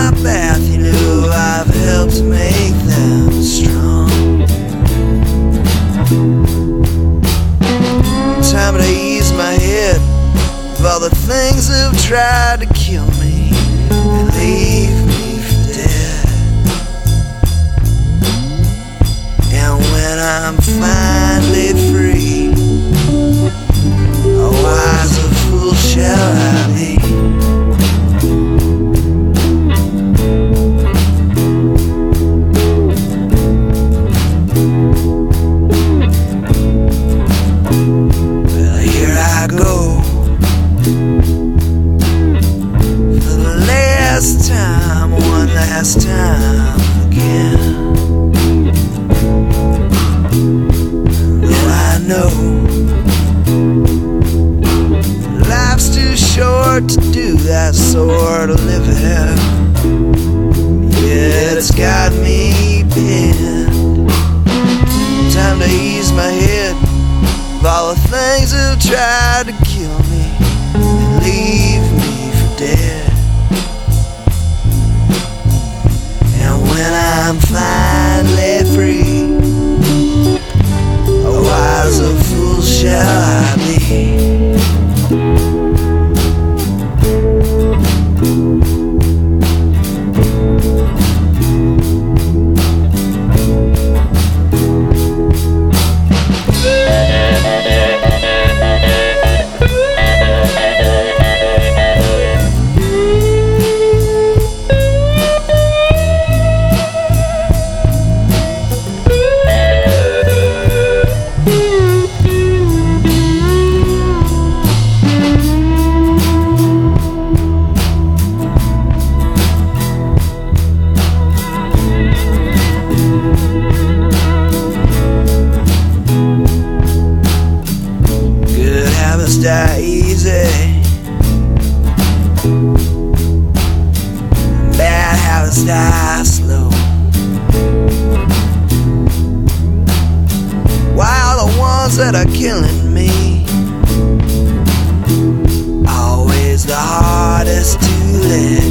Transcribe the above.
my path, you know I've helped make them strong. Time to ease my head of all the things that've tried to kill me and leave me for dead. And when I'm finally free, oh, wise a fool shall I be? Well, here I go for the last time, one last time again. Though I know life's too short to do that sort of living. Yeah, it's got me pinned. Time to ease my head of all the things that tried to kill me and leave me for dead. And when I'm finally free, a wiser fool shall I be? Die easy, bad habits die slow, while the ones that are killing me, always the hardest to let